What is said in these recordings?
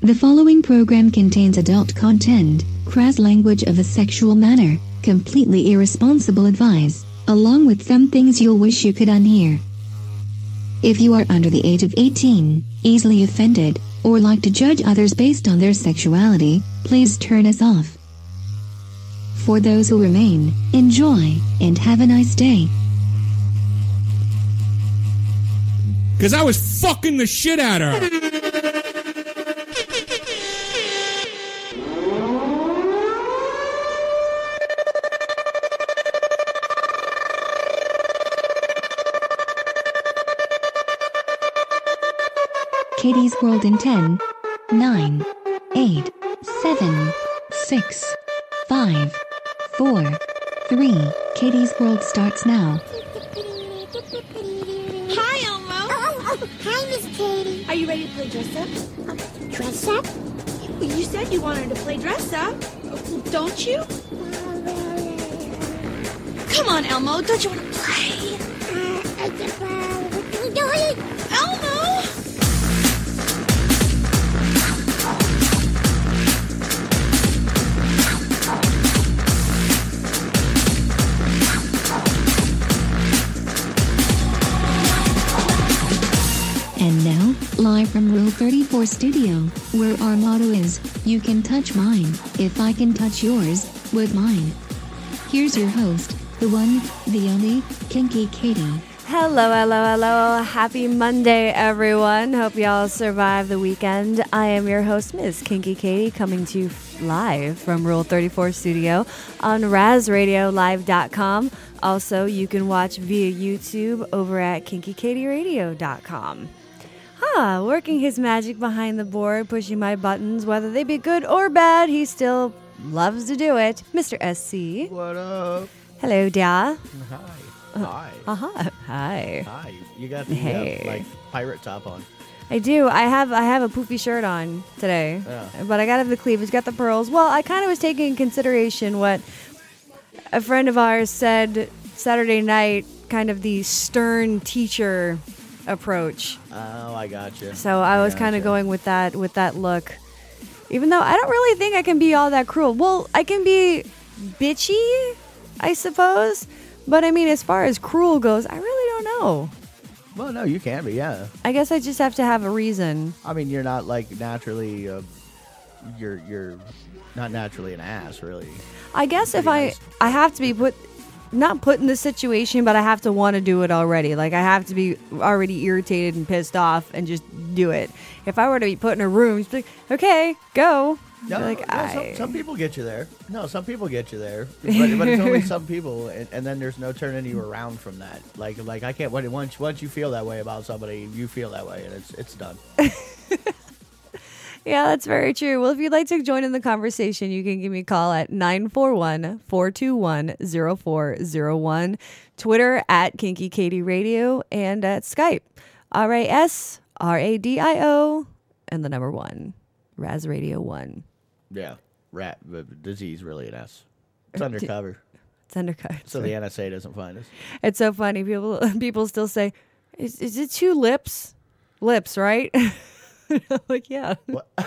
The following program contains adult content, crass language of a sexual manner, completely irresponsible advice, along with some things you'll wish you could unhear. If you are under the age of 18, easily offended, or like to judge others based on their sexuality, please turn us off. For those who remain, enjoy, and have a nice day. Because I was fucking the shit out of her. Katie's World in 10, 9, 8, 7, 6, 5, 4, 3. Katie's World starts now. Hi, Elmo. Oh, hi, Miss Katie. Are you ready to play dress up? Dress up? You said you wanted to play dress up. Don't you? Come on, Elmo. Don't you want to play? Elmo! And now, live from Rule 34 Studio, where our motto is, you can touch mine, if I can touch yours, with mine. Here's your host, the one, the only, Kinky Katie. Hello. Happy Monday, everyone. Hope y'all survived the weekend. I am your host, Ms. Kinky Katie, coming to you live from Rule 34 Studio on RazRadioLive.com. Also, you can watch via YouTube over at KinkyKatieRadio.com. Working his magic behind the board, pushing my buttons, whether they be good or bad, he still loves to do it. Mr. SC. What up? Hello, Da. Hi. Hi. Hi. You got the like pirate top on. I do. I have a poofy shirt on today, but I got to have the cleavage, got the pearls. Well, I kind of was taking in consideration what a friend of ours said Saturday night, kind of the stern teacher approach. Oh, I gotcha. So I was kind of going with that look. Even though I don't really think I can be all that cruel. Well, I can be bitchy, I suppose. But I mean, as far as cruel goes, I really don't know. Well, no, you can be, yeah. I guess I just have to have a reason. I mean, you're not like naturally, you're not naturally an ass, really. I guess if I have to be not put in this situation, but I have to want to do it already. Like, I have to be already irritated and pissed off and just do it. If I were to be put in a room, just be like, okay, go. No, some people get you there. No, some people get you there. But it's only some people, and then there's no turning you around from that. Like I can't, once you feel that way about somebody, you feel that way, and it's done. Yeah, that's very true. Well, if you'd like to join in the conversation, you can give me a call at 941-421-0401, Twitter at Kinky Katie Radio, and at Skype, RASRADIO, and the number 1, Raz Radio 1. Yeah, disease really an S. It's undercover. It's undercover. So the NSA doesn't find us. It's so funny. People still say, is it 2 lips? Lips, right? Like, yeah.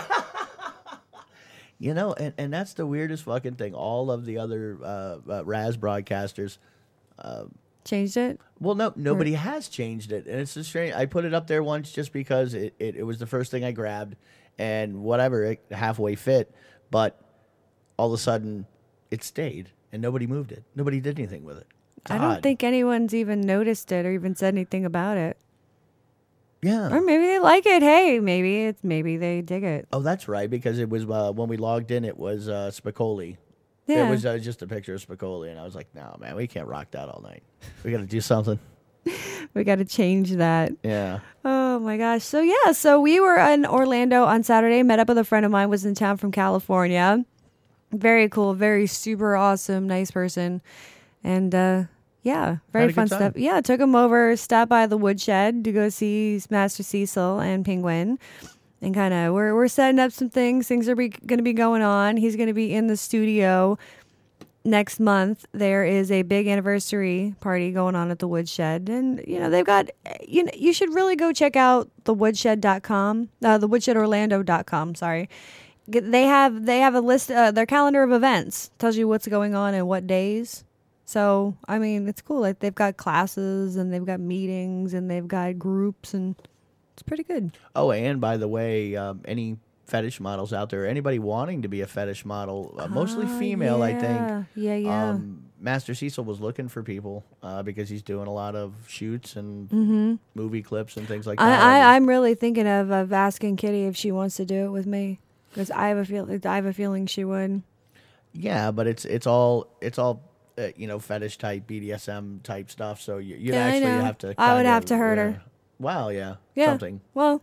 You know, and that's the weirdest fucking thing. All of the other Raz broadcasters changed it? Well, no, nobody has changed it. And it's a strange. I put it up there once just because it was the first thing I grabbed, and whatever, it halfway fit. But all of a sudden, it stayed, and nobody moved it. Nobody did anything with it. It's I odd. don't think anyone's even noticed it or even said anything about it. Yeah. Or maybe they like it. Hey, maybe they dig it. Oh, that's right, because it was when we logged in, it was Spicoli. Yeah. It was just a picture of Spicoli, and I was like, no, man, we can't rock that all night. We got to do something. We got to change that. Yeah. Oh, my gosh. So we were in Orlando on Saturday, met up with a friend of mine, was in town from California. Very cool, very super awesome, nice person. And, very fun stuff. Yeah, took him over, stopped by the woodshed to go see Master Cecil and Penguin. And kind of, we're setting up some things. Things are going to be going on. He's going to be in the studio next month there is a big anniversary party going on at the Woodshed, and they've got you should really go check out thewoodshed.com, thewoodshedorlando.com. Sorry, they have a list, their calendar of events tells you what's going on and what days. So I mean, it's cool. Like they've got classes and they've got meetings and they've got groups, and it's pretty good. Oh, and by the way, any fetish models out there, anybody wanting to be a fetish model, mostly female, I think. Yeah. Master Cecil was looking for people because he's doing a lot of shoots and movie clips and things like that. I'm really thinking of asking Kitty if she wants to do it with me, because I have a feeling she would. Yeah, but it's all fetish type, BDSM type stuff. So you'd actually have to. I would have to hurt her. Wow. Yeah. Something. Well,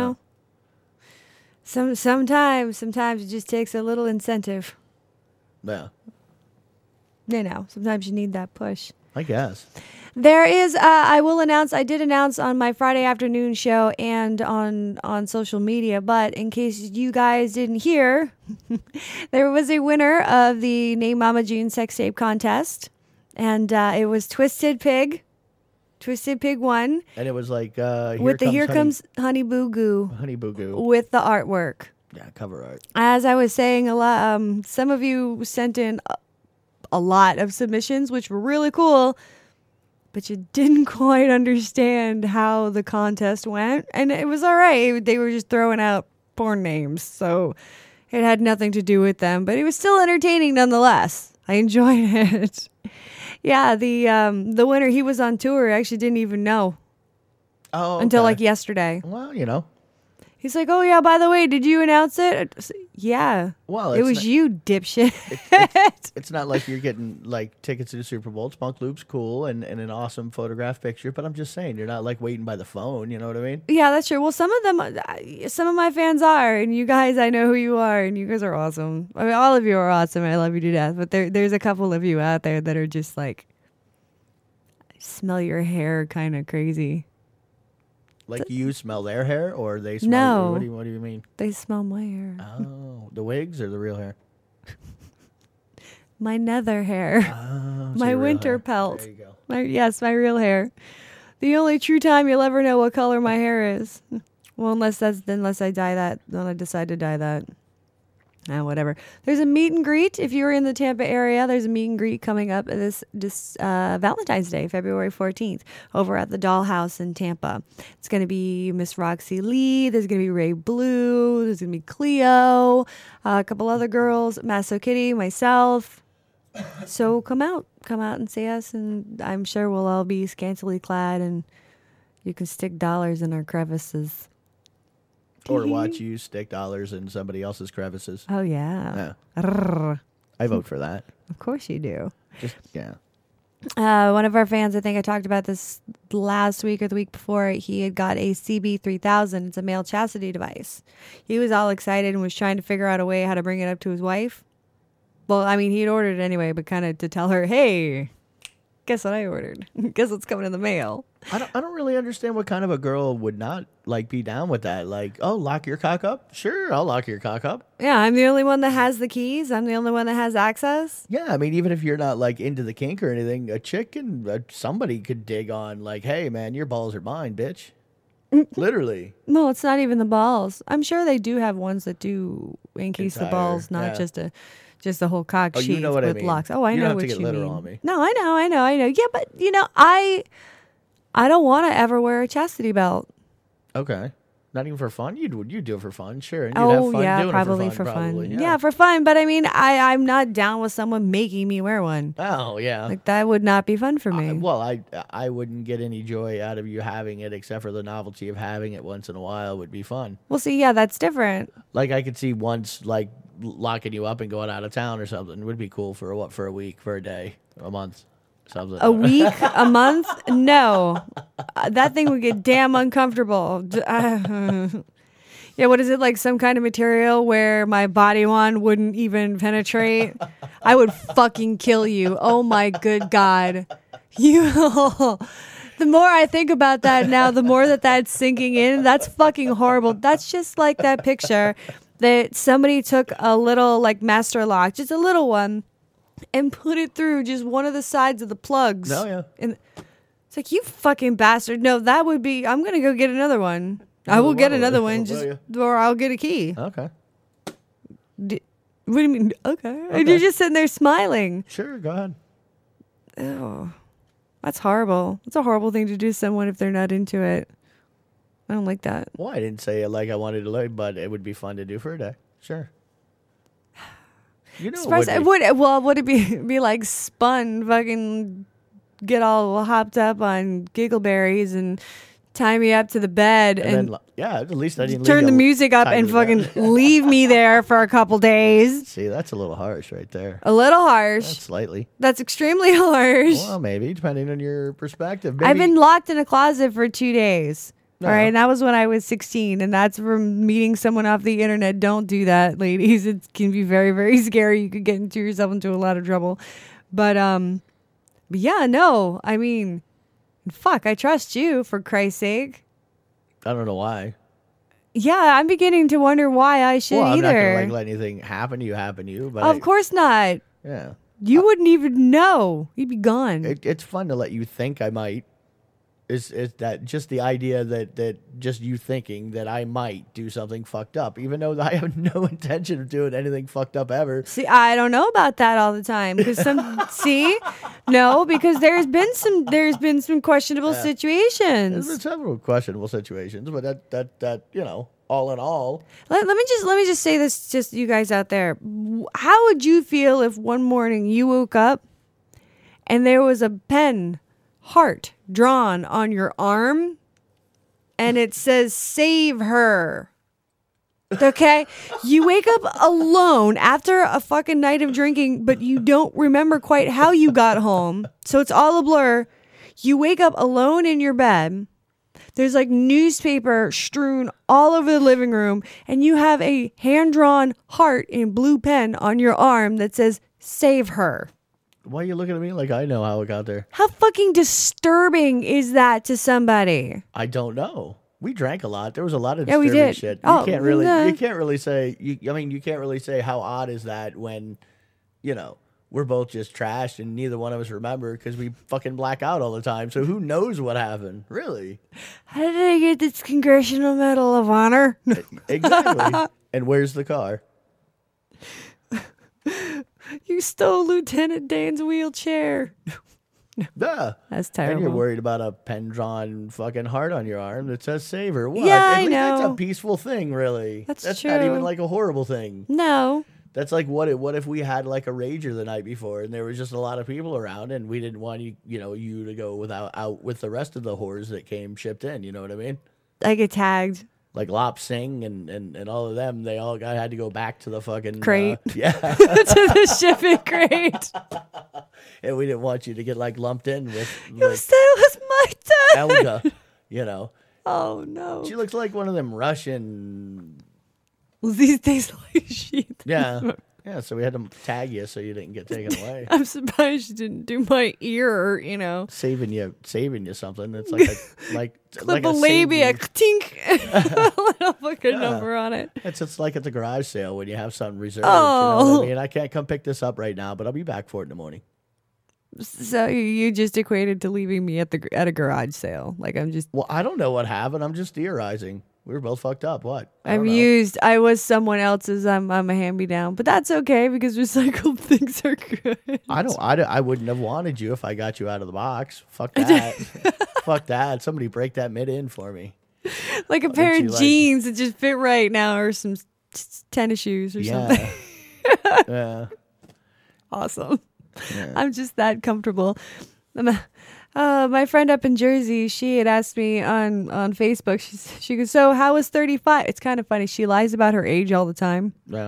Sometimes it just takes a little incentive. Yeah. Sometimes you need that push. I guess. There is, I did announce on my Friday afternoon show and on social media, but in case you guys didn't hear, there was a winner of the Name Mama June sex tape contest, and it was Twisted Pig. Twisted Pig won. And it was like Here Comes Honey Boo Goo. Honey Boo Goo. With the artwork. Yeah, cover art. As I was saying, a lot. Some of you sent in a lot of submissions, which were really cool, but you didn't quite understand how the contest went, and it was all right. They were just throwing out porn names, so it had nothing to do with them, but it was still entertaining nonetheless. I enjoyed it. Yeah, the winner, he was on tour. I actually didn't even know. Oh, okay. Until like yesterday. Well, He's like, oh yeah, by the way, did you announce it? Yeah. Well, it was you, dipshit. It's not like you're getting like tickets to the Super Bowl. Spunk Loop's cool and an awesome photograph picture, but I'm just saying, you're not like waiting by the phone. You know what I mean? Yeah, that's true. Well, some of my fans are, and you guys, I know who you are, and you guys are awesome. I mean, all of you are awesome. I love you to death. But there's a couple of you out there that are just like, smell your hair kind of crazy. Like you smell their hair, or they smell? No. What do you mean? They smell my hair. Oh, the wigs or the real hair? My nether hair. Oh, my winter hair. pelt. There you go. My real hair. The only true time you'll ever know what color my hair is. Well, unless I dye that, then I decide to dye that. Whatever. There's a meet and greet. If you're in the Tampa area, there's a meet and greet coming up this Valentine's Day, February 14th, over at the Dollhouse in Tampa. It's going to be Miss Roxy Lee. There's going to be Ray Blue. There's going to be Cleo, a couple other girls, Masso Kitty, myself. So come out and see us, and I'm sure we'll all be scantily clad, and you can stick dollars in our crevices. Or watch you stick dollars in somebody else's crevices. Oh, yeah. I vote for that. Of course you do. Yeah. One of our fans, I think I talked about this last week or the week before, he had got a CB3000. It's a male chastity device. He was all excited and was trying to figure out a way how to bring it up to his wife. Well, I mean, he'd ordered it anyway, but kind of to tell her, hey, guess what I ordered? Guess what's coming in the mail? I don't really understand what kind of a girl would not like be down with that. Like, oh, lock your cock up? Sure, I'll lock your cock up. Yeah, I'm the only one that has the keys. I'm the only one that has access. Yeah, I mean, even if you're not like into the kink or anything, a chick and somebody could dig on like, hey, man, your balls are mine, bitch. Literally. No, it's not even the balls. I'm sure they do have ones that do encase the balls, not just a whole cock sheath with locks. Oh, I know what you mean. On me. No, I know. Yeah, but I don't want to ever wear a chastity belt. Okay. Not even for fun? You'd do it for fun, sure. And you'd have fun doing probably it for fun. Yeah. Yeah, for fun. But I mean, I'm not down with someone making me wear one. Oh, yeah. Like, that would not be fun for me. I wouldn't get any joy out of you having it except for the novelty of having it once in a while would be fun. Well, see, yeah, that's different. Like, I could see once, like, locking you up and going out of town or something. It would be cool for a week, for a day, a month. Something. A week, a month? No. That thing would get damn uncomfortable. Yeah, what is it, like some kind of material where my body one wouldn't even penetrate? I would fucking kill you. Oh my good God. The more I think about that now, the more that's sinking in. That's fucking horrible. That's just like that picture that somebody took a little like master lock, just a little one, and put it through just one of the sides of the plugs. Oh, yeah. And it's like, you fucking bastard. No, that would be, I'm going to go get another one. I will get another one, or I'll get a key. Okay. What do you mean? Okay. And you're just sitting there smiling. Sure, go ahead. Oh, that's horrible. That's a horrible thing to do to someone if they're not into it. I don't like that. Well, I didn't say it like I wanted to learn, but it would be fun to do for a day. Sure. You know, would it be like Spun, fucking get all hopped up on giggleberries and tie me up to the bed and then, yeah, at least I didn't turn the music up and fucking leave me there for a couple days. See, that's a little harsh right there. A little harsh. Slightly. That's extremely harsh. Well, maybe, depending on your perspective. Maybe. I've been locked in a closet for 2 days. No. All right, and that was when I was 16, and that's from meeting someone off the internet. Don't do that, ladies. It can be very, very scary. You could get yourself into a lot of trouble. But yeah, no. I mean, fuck, I trust you, for Christ's sake. I don't know why. Yeah, I'm beginning to wonder why I should I'm either. not gonna let anything happen to you, but of course not. Yeah. You wouldn't even know. You'd be gone. It's fun to let you think I might. Is that just the idea that just you thinking that I might do something fucked up, even though I have no intention of doing anything fucked up ever. See, I don't know about that all the time because because there's been some questionable situations. There's been several questionable situations, but that all in all. Let me just say this, just you guys out there. How would you feel if one morning you woke up and there was a pen heart drawn on your arm and it says "Save her"? Okay, you wake up alone after a fucking night of drinking, but you don't remember quite how you got home, so it's all a blur. You wake up alone in your bed. There's like newspaper strewn all over the living room, and you have a hand-drawn heart in blue pen on your arm that says "Save her." Why are you looking at me like I know how it got there? How fucking disturbing is that to somebody? I don't know. We drank a lot. There was a lot of we disturbing did. shit. Oh, You can't really say. You can't really say how odd is that when, we're both just trashed and neither one of us remember because we fucking black out all the time. So who knows what happened? Really? How did I get this Congressional Medal of Honor? Exactly. And where's the car? You stole Lieutenant Dane's wheelchair. Duh. That's terrible. And you're worried about a pen-drawn fucking heart on your arm that says "Save her." What? Yeah, At I least know. That's a peaceful thing, really. That's not true. even like a horrible thing. No. That's like what if we had like a rager the night before and there was just a lot of people around and we didn't want you to go out with the rest of the whores that came shipped in. You know what I mean? I get tagged. Like Lop Singh and all of them, they all had to go back to the fucking crate. Yeah. To the shipping crate. And we didn't want you to get like lumped in with You said it was my turn. Elga, Oh no. She looks like one of them Russian. Well, these days like shit. Yeah. Yeah, so we had to tag you so you didn't get taken away. I'm surprised you didn't do my ear, Saving you something. It's like clip a labia, tink, a little fucking number on it. It's just like at the garage sale when you have something reserved. Oh. You know what I mean? I can't come pick this up right now, but I'll be back for it in the morning. So you just equated to leaving me at a garage sale. Like I'm just. Well, I don't know what happened. I'm just theorizing. We were both fucked up. What? I was someone else's. I'm a hand-me-down, but that's okay because recycled things are good. I wouldn't have wanted you if I got you out of the box. Fuck that. Fuck that. Somebody break that mid in for me. Like a pair of jeans that just fit right now, or some tennis shoes or something. Yeah. Awesome. Yeah. I'm just that comfortable. My friend up in Jersey, she had asked me on Facebook, she goes, "So how was 35? It's kind of funny. She lies about her age all the time. Yeah.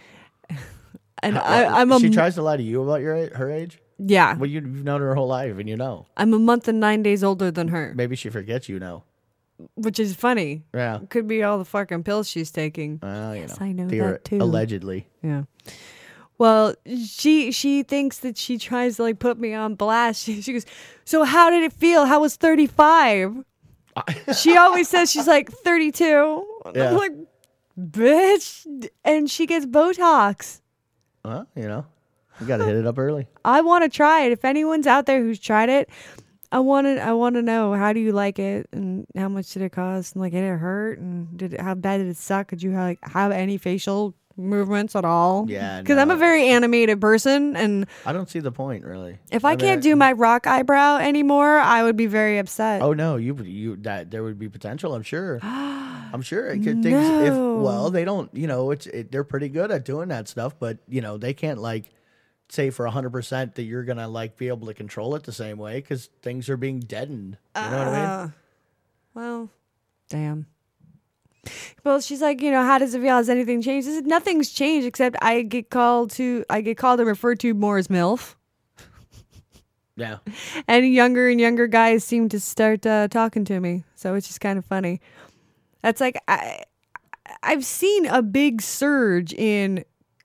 And she tries to lie to you about her age? Yeah. Well, you've known her whole life and you know. I'm a month and 9 days older than her. Maybe she forgets you now. Which is funny. Yeah. Could be all the fucking pills she's taking. Yes, I know that too. Allegedly. Yeah. Well, she thinks that she tries to like put me on blast. She goes, "So how did it feel? How was 35?" She always says she's like 32. Yeah. I'm like, bitch. And she gets Botox. Well, You got to hit it up early. I want to try it. If anyone's out there who's tried it, I want to know, how do you like it, and how much did it cost, and like, did it hurt, and how bad did it suck? Did you have any facial movements at all? Yeah, because I'm a very animated person, and I don't see the point really. if I can't do my rock eyebrow anymore, I would be very upset. Oh no, that there would be potential. I'm sure. I'm sure it could things. They don't. They're pretty good at doing that stuff, but they can't like say for 100% that you're gonna like be able to control it the same way because things are being deadened. You know what I mean? Well, damn. Well, she's like, how does it feel? Has anything changed? I said, nothing's changed except I get called and referred to more as MILF. Yeah. And younger guys seem to start talking to me, so it's just kind of funny. That's like I've seen a big surge in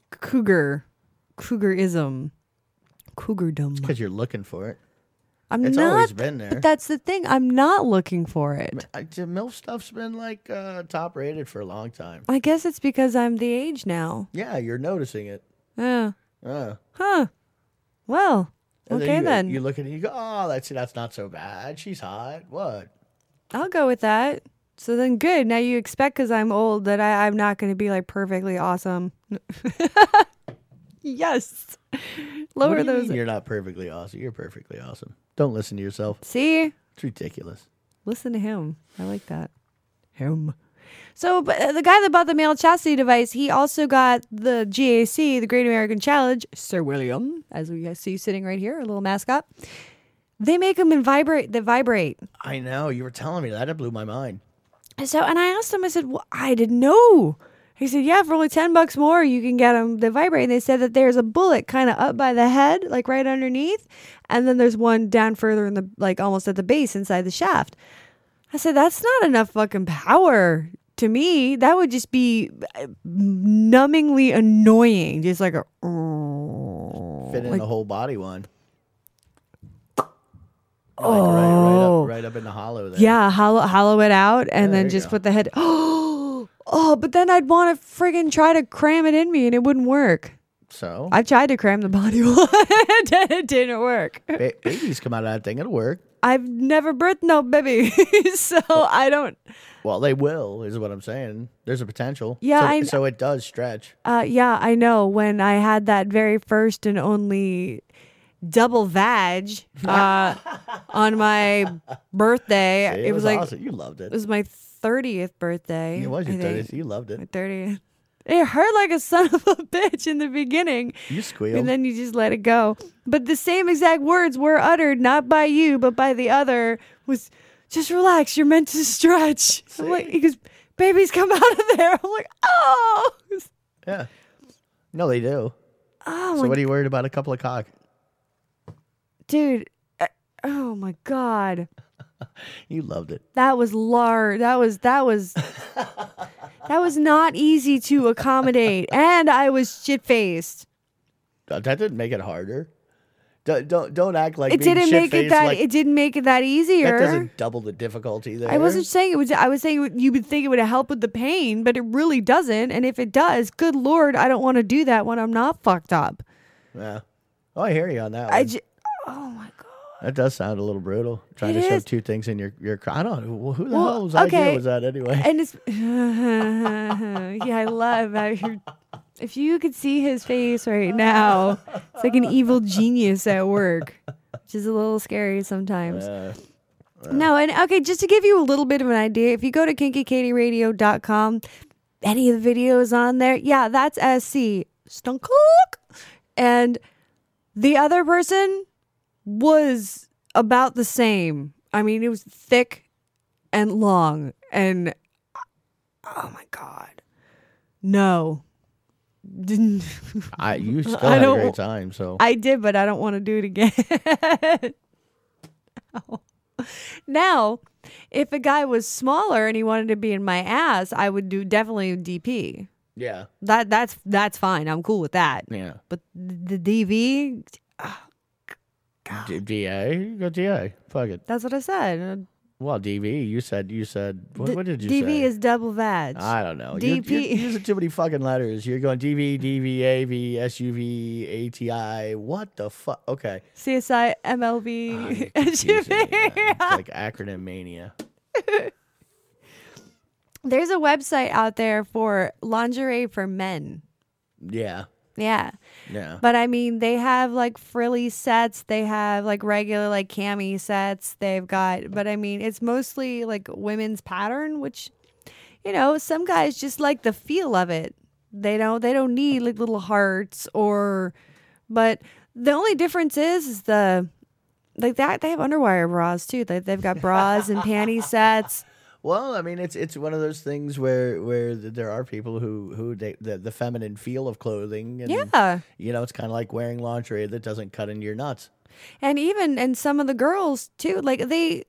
cougarism, cougardom. Because you're looking for it. It's always been there. But that's the thing. I'm not looking for it. MILF stuff's been like top rated for a long time. I guess it's because I'm the age now. Yeah, you're noticing it. Yeah. Huh. Well, And okay then. You look at it and you go, oh, that's not so bad. She's hot. What? I'll go with that. So then good. Now you expect because I'm old that I'm not going to be like perfectly awesome. Yes. Lower What do you those. mean you're not perfectly awesome. You're perfectly awesome. Don't listen to yourself. See? It's ridiculous. Listen to him. I like that. Him. So the guy that bought the male chastity device, he also got the GAC, the Great American Challenge, Sir William, as we see sitting right here, a little mascot. They make them vibrate. I know. You were telling me that. It blew my mind. So, and I asked him, I said, well, I didn't know. He said, yeah, for only $10 more, you can get them to vibrate. And they said that there's a bullet kind of up by the head, like right underneath. And then there's one down further in the, like almost at the base inside the shaft. I said, that's not enough fucking power to me. That would just be numbingly annoying. Just like a... Fit in like, the whole body one. Oh. Right up in the hollow there. Yeah, hollow it out and Yeah, then just put the head... Oh, but then I'd want to friggin' try to cram it in me and it wouldn't work. So? I tried to cram the body one. It didn't work. Babies come out of that thing. It'll work. I've never birthed no baby. So I don't... Well, they will, is what I'm saying. There's a potential. Yeah, so it does stretch. Yeah, I know. When I had that very first and only double vag on my birthday. See, it was like awesome. You loved it. It was my 30th birthday. It was your I think. 30th. You loved it. My 30th. It hurt like a son of a bitch in the beginning. You squealed. And then you just let it go. But the same exact words were uttered, not by you, but by the other, was just relax. You're meant to stretch. I'm like, he goes, babies come out of there. I'm like, oh. Yeah. No, they do. Oh, so what are you worried about a couple of cock? Dude. Oh my God. You loved it. That was large. That was not easy to accommodate. And I was shit-faced. That didn't make it harder. Don't act like It didn't make it that. Like, it didn't make it that easier. that doesn't double the difficulty there. I wasn't saying it was. I was saying you would think it would help with the pain, but it really doesn't. And if it does, good Lord, I don't want to do that when I'm not fucked up. Yeah. Oh, I hear you on that one. Oh my God. That does sound a little brutal. Trying to shove two things in your. I don't know. Who the hell's okay. idea was that anyway? And it's. Yeah, I love that. If you could see his face right now, it's like an evil genius at work, which is a little scary sometimes. No, and okay, just to give you a little bit of an idea, if you go to kinkykatieradio.com, any of the videos on there, yeah, that's SC. Stunk. And the other person was about the same. I mean, it was thick and long, and oh my God, no. Didn't you still had a great time, so I did, but I don't want to do it again. No. Now, if a guy was smaller and he wanted to be in my ass, I would do definitely DP. Yeah, that's fine. I'm cool with that. Yeah, but the DV, DA, you go DA. Fuck it. That's what I said. Well, DV. You said. What did you say? DV is double vag. I don't know. DP. You're using too many fucking letters. You're going DV, DV, AV, SUV, ATI. What the fuck? Okay. CSI, MLB, Confusing me, man. It's like acronym mania. There's a website out there for lingerie for men. Yeah. Yeah. Yeah. But I mean, they have like frilly sets. They have like regular like cami sets. They've got, but I mean, it's mostly like women's pattern, which, you know, some guys just like the feel of it. They don't need like little hearts but the only difference is the, like that, they have underwire bras too. They've got bras and panty sets. Well, I mean, it's one of those things where there are people who the feminine feel of clothing. And, Yeah. You know, it's kind of like wearing lingerie that doesn't cut into your nuts. And some of the girls too, like they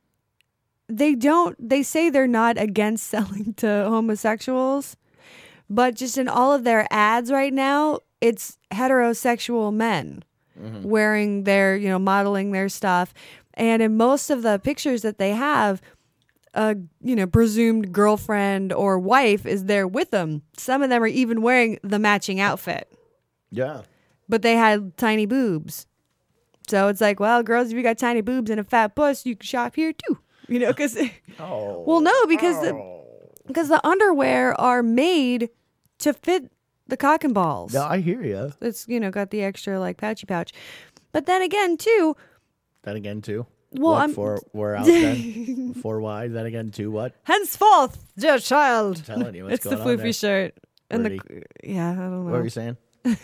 say they're not against selling to homosexuals, but just in all of their ads right now, it's heterosexual men wearing their, you know, modeling their stuff. And in most of the pictures that they have, a, you know, presumed girlfriend or wife is there with them. Some of them are even wearing the matching outfit, Yeah. but they had tiny boobs. So it's like, well, girls, if you got tiny boobs and a fat puss, you can shop here too. You know, because well, no, because the underwear are made to fit the cock and balls. No, I hear you. It's, you know, got the extra like pouchy pouch. But then again, too. That again too. Well, what, we're out then. 4 wide. Then again, 2 what? Henceforth, dear child. I'm telling you, what's It's the going on floofy there. shirt and Pretty. yeah, I don't know. What were you saying?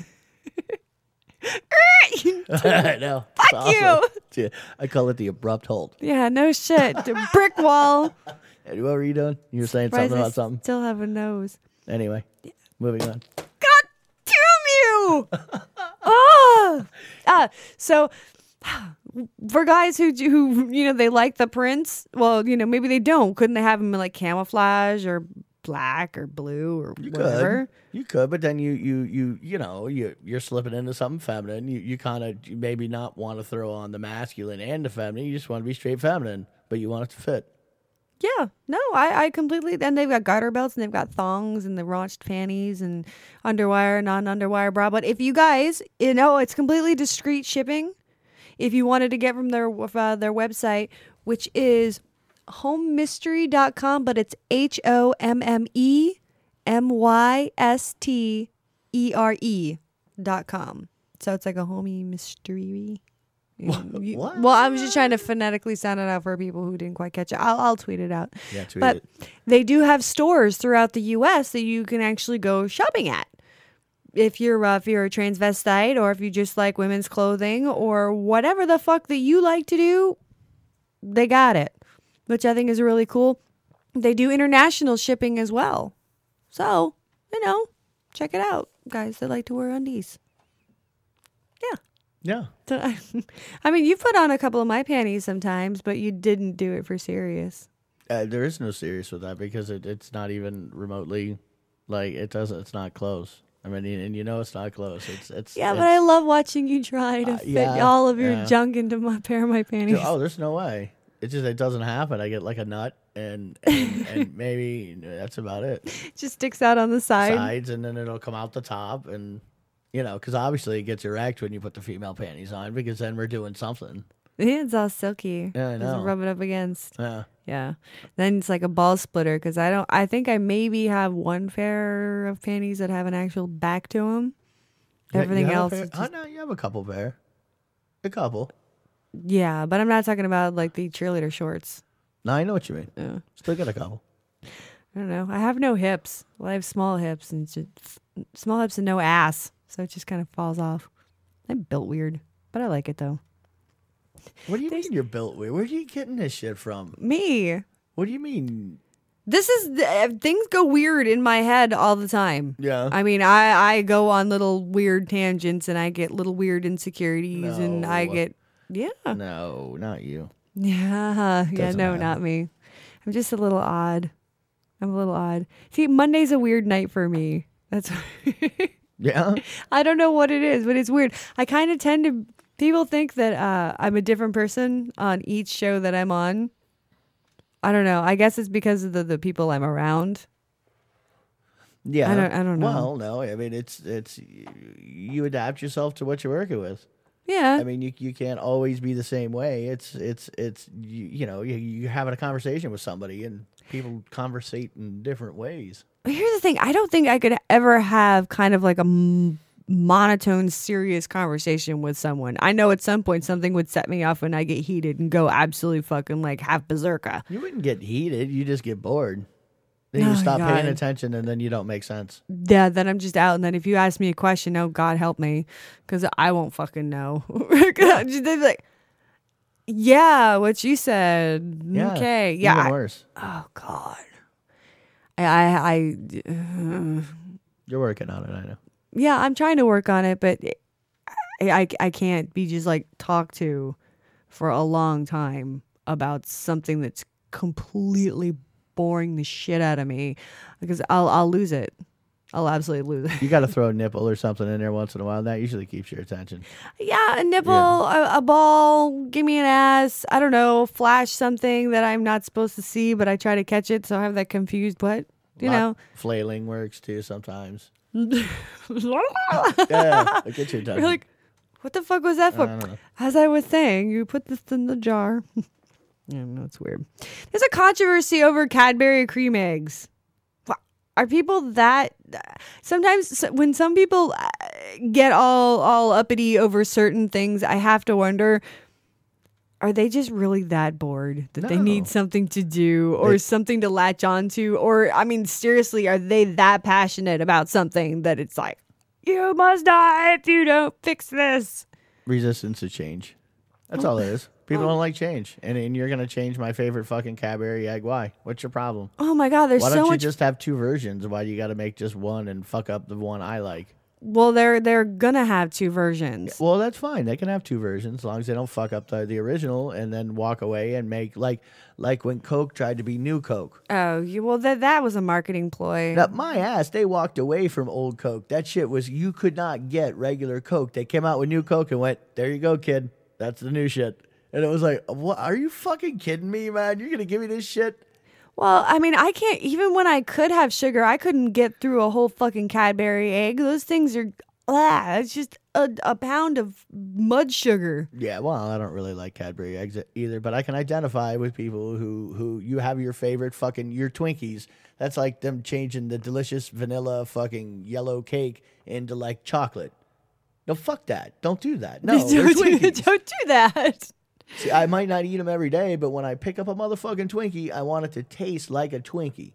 No. Fuck you. I call it the abrupt hold. Yeah, no shit. The brick wall. Hey, what were you doing? You were saying Surprised something I about something. Still have a nose. Anyway, moving on. God damn you! So for guys who you know, they like the prints, well, you know, maybe they don't. Couldn't they have them in like camouflage or black or blue or whatever? You could, but then you're slipping into something feminine. You kind of maybe not want to throw on the masculine and the feminine. You just want to be straight feminine, but you want it to fit. Yeah, no, I completely. And they've got garter belts and they've got thongs and the raunched panties and underwire, non-underwire bra. But if you guys, you know, it's completely discreet shipping. If you wanted to get from their website, which is homemystery.com, but it's HOMMEMYSTERE.com. So it's like a homie mystery. What? Well, I was just trying to phonetically sound it out for people who didn't quite catch it. I'll tweet it out. Yeah, tweet but it. They do have stores throughout the U.S. that you can actually go shopping at. If you're a transvestite or if you just like women's clothing or whatever the fuck that you like to do, they got it, which I think is really cool. They do international shipping as well. So, you know, check it out, guys that like to wear undies. Yeah. Yeah. I mean, you've put on a couple of my panties sometimes, but you didn't do it for serious. There is no serious with that because it's not even remotely like it's not close. I mean, and you know it's not close. It's but I love watching you try to fit all of your junk into my pair of my panties. Oh, there's no way. It doesn't happen. I get like a nut and maybe that's about it. It just sticks out on the Sides, and then it'll come out the top, and you know, because obviously it gets erect when you put the female panties on, because then we're doing something. Yeah, it's all silky. Yeah, I know. Just rub it up against. Yeah. Yeah. Then it's like a ball splitter because I think I maybe have one pair of panties that have an actual back to them. Everything else is just, no, you have a couple pair. A couple. yeah, but I'm not talking about like the cheerleader shorts. No, I know what you mean. Yeah. Still got a couple. I don't know. I have no hips. Well, I have small hips and small hips and no ass, so it just kind of falls off. I'm built weird, but I like it though. What do you mean you're built weird? Where are you getting this shit from? Me. What do you mean? This is things go weird in my head all the time. Yeah. I mean, I go on little weird tangents and I get little weird insecurities and I get No, not you. Yeah. Doesn't No, matter. not me. I'm just a little odd. I'm a little odd. See, Monday's a weird night for me. That's Yeah. I don't know what it is, but it's weird. I kind of tend to. People think that I'm a different person on each show that I'm on. I don't know. I guess it's because of the people I'm around. Yeah. I don't know. Well, no. I mean, it's you adapt yourself to what you're working with. Yeah. I mean, you can't always be the same way. It's you're having a conversation with somebody, and people conversate in different ways. Here's the thing. I don't think I could ever have kind of like a monotone, serious conversation with someone. I know at some point something would set me off when I get heated and go absolutely fucking like half berserker. You wouldn't get heated. You just get bored. Then you stop paying attention, and then you don't make sense. Yeah, then I'm just out. And then if you ask me a question, oh, God help me, because I won't fucking know. They'd be like, yeah, what you said. Yeah, okay. Yeah. Even worse. Oh, God. You're working on it, I know. Yeah, I'm trying to work on it, but I can't be just like talked to for a long time about something that's completely boring the shit out of me, because I'll lose it. I'll absolutely lose it. You got to throw a nipple or something in there once in a while. That usually keeps your attention. Yeah, a nipple, a ball, give me an ass. I don't know, flash something that I'm not supposed to see, but I try to catch it, so I have that confused. But you know, flailing works too sometimes. Yeah, I get your attention. We're like, what the fuck was that for? As I was saying, you put this in the jar. Yeah, no, it's weird. There's a controversy over Cadbury cream eggs. Are people that sometimes when some people get all uppity over certain things, I have to wonder, are they just really that bored that they need something to do or something to latch on to? Or, I mean, seriously, are they that passionate about something that it's like, you must die if you don't fix this? Resistance to change. That's all it is. People don't like change. And you're going to change my favorite fucking Cadbury egg. Why? What's your problem? Oh, my God. There's so much. Why don't you just have two versions? Why do you got to make just one and fuck up the one I like? Well, they're going to have two versions. Well, that's fine. They can have two versions as long as they don't fuck up the original and then walk away and make like when Coke tried to be New Coke. Oh, well, that was a marketing ploy. Now, my ass, they walked away from old Coke. That shit was, you could not get regular Coke. They came out with New Coke and went, there you go, kid. That's the new shit. And it was like, what? Are you fucking kidding me, man? You're going to give me this shit? Well, I mean, I can't, even when I could have sugar, I couldn't get through a whole fucking Cadbury egg. Those things are, it's just a pound of mud sugar. Yeah, well, I don't really like Cadbury eggs either, but I can identify with people who you have your favorite fucking, your Twinkies. That's like them changing the delicious vanilla fucking yellow cake into like chocolate. No, fuck that. Don't do that. No, they're Twinkies. Don't do that. See, I might not eat them every day, but when I pick up a motherfucking Twinkie, I want it to taste like a Twinkie.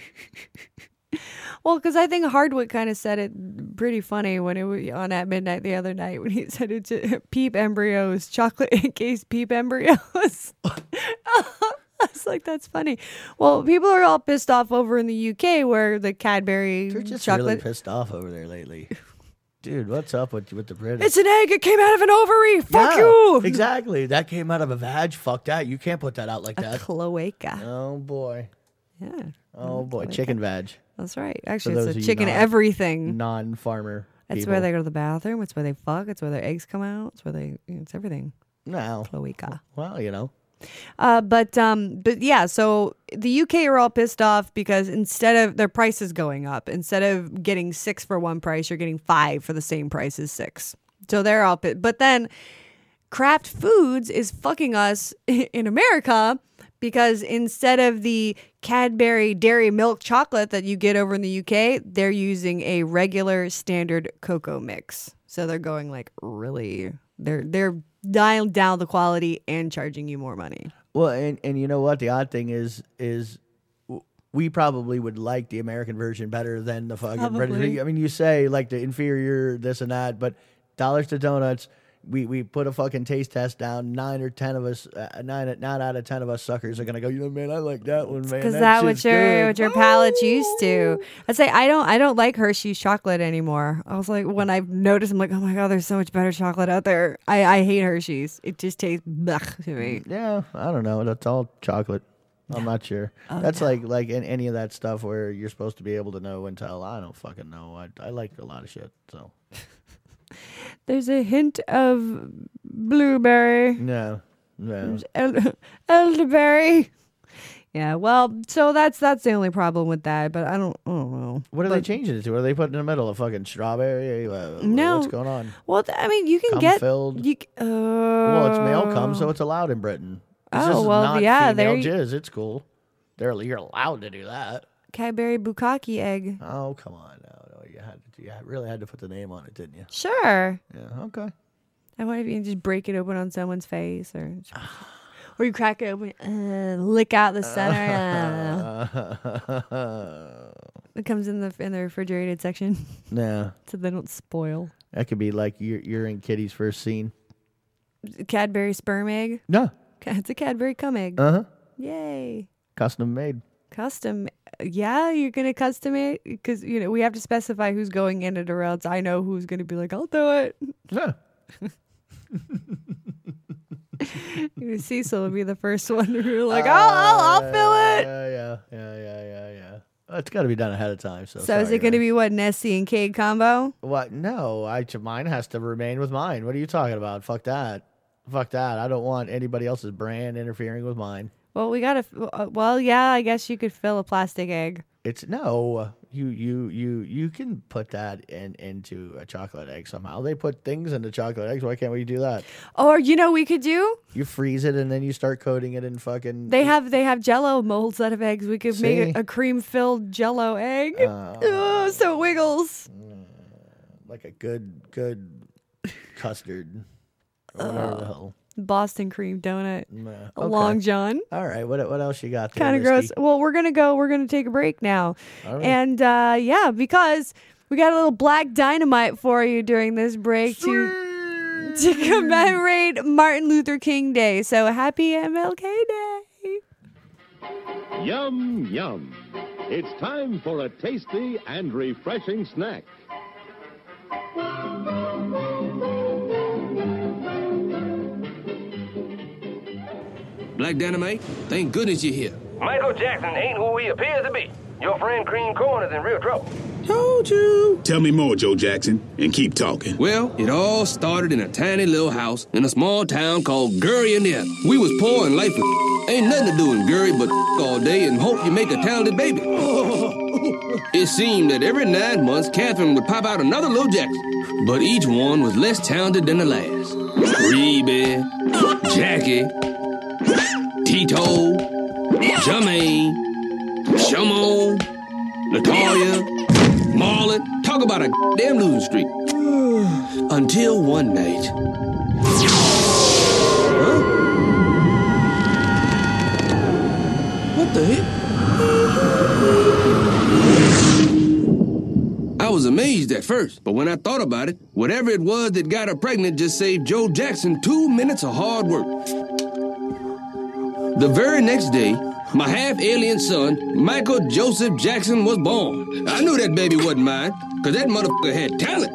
Well, because I think Hardwick kind of said it pretty funny when it was on At Midnight the other night when he said it to Peep Embryos, chocolate encased Peep Embryos. I was like, that's funny. Well, people are all pissed off over in the UK where the Cadbury They're just chocolate. really pissed off over there lately. Dude, what's up with the British? It's an egg. It came out of an ovary. Fuck you. Exactly. That came out of a vag. Fuck that. You can't put that out like A that. cloaca. Oh, boy. Yeah. Oh, boy. Chicken vag. That's right. Actually, those it's a of you chicken everything. Non-farmer That's people. where they go to the bathroom. It's where they fuck. It's where their eggs come out. It's where it's everything. No. Cloaca. Well, you know. But yeah, so the UK are all pissed off because instead of their prices going up, instead of getting 6 for one price, you're getting 5 for the same price as 6. So they're all pissed. But then Kraft Foods is fucking us in America because instead of the Cadbury dairy milk chocolate that you get over in the UK, they're using a regular standard cocoa mix. So they're going like really, they're dialing down the quality and charging you more money. Well, and you know what? The odd thing is we probably would like the American version better than the fucking British. I mean, you say like the inferior this and that, but dollars to donuts. We put a fucking taste test down. 9 out of 10 of us suckers are gonna go. You know, man, I like that one, man. Because that what your palate's used to. I'd say I don't like Hershey's chocolate anymore. I was like, when I noticed, I'm like, oh my God, there's so much better chocolate out there. I hate Hershey's. It just tastes blech to me. Yeah, I don't know. That's all chocolate. I'm not sure. That's no. like in any of that stuff where you're supposed to be able to know and tell. I don't fucking know. I like a lot of shit. So. There's a hint of blueberry. No. There's elderberry. Yeah, well, so that's the only problem with that, but I don't know. What are they changing it to? What are they putting in the middle? A fucking strawberry? No. What's going on? Well, I mean, you can Cum get filled? You, Well, it's male cum, so it's allowed in Britain. It's just not female jizz. It's cool. You're allowed to do that. Cadbury Bukkake egg. Oh, come on. No, you really had to put the name on it, didn't you? Sure. Yeah, okay. I wonder if you can just break it open on someone's face or you crack it open, lick out the center. It comes in the refrigerated section. Yeah. So they don't spoil. That could be like you're in Kitty's first scene. Cadbury sperm egg? No. It's a Cadbury cum egg. Uh-huh. Yay. Custom made. Custom. Yeah, you're going to custom it? Because, we have to specify who's going in it or else I know who's going to be like, I'll do it. Yeah. Cecil will be the first one to be like, I'll fill it. Yeah. It's got to be done ahead of time. So is it going to be what, Nessie and Cade combo? What? No, mine has to remain with mine. What are you talking about? Fuck that. I don't want anybody else's brand interfering with mine. Well, we got to. Well, yeah, I guess you could fill a plastic egg. It's no. You can put that into a chocolate egg somehow. They put things into chocolate eggs. Why can't we do that? Or we could do. You freeze it and then you start coating it in fucking. They have Jello molds out of eggs. We could make a cream filled Jello egg. So it wiggles. Like a good custard. Or whatever the hell. Boston cream donut. Okay. Long John. All right. What else you got there? Kind of gross. Well, we're gonna take a break now. All right. And because we got a little Black Dynamite for you during this break to commemorate Martin Luther King Day. So happy MLK Day. Yum, yum. It's time for a tasty and refreshing snack. Black Dynamite, thank goodness you're here. Michael Jackson ain't who he appears to be. Your friend Cream Corn is in real trouble. Told you. Tell me more, Joe Jackson, and keep talking. Well, it all started in a tiny little house in a small town called Gurry, Indiana. We was poor and life was ain't nothing to do in Gurry but all day and hope you make a talented baby. It seemed that every 9 months, Catherine would pop out another little Jackson, but each one was less talented than the last. Reby, Jackie, Tito, Jermaine, Shamo, Latoya, Marlon. Talk about a damn losing streak. Until one night. Huh? What the heck? I was amazed at first, but when I thought about it, whatever it was that got her pregnant just saved Joe Jackson 2 minutes of hard work. The very next day, my half-alien son, Michael Joseph Jackson, was born. I knew that baby wasn't mine, because that motherfucker had talent.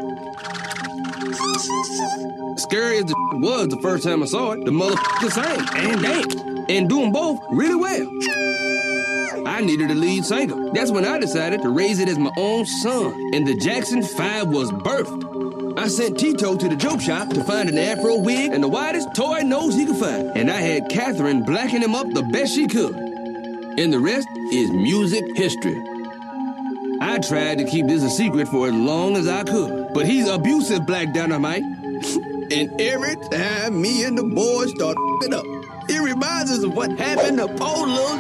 Scary as the was the first time I saw it, the motherfucker sang and danced, and doing both really well. I needed a lead singer. That's when I decided to raise it as my own son, and the Jackson 5 was birthed. I sent Tito to the joke shop to find an afro wig and the widest toy nose he could find. And I had Catherine blacken him up the best she could. And the rest is music history. I tried to keep this a secret for as long as I could. But he's abusive, Black Dynamite. And every time me and the boys start it up, it reminds us of what happened to poor little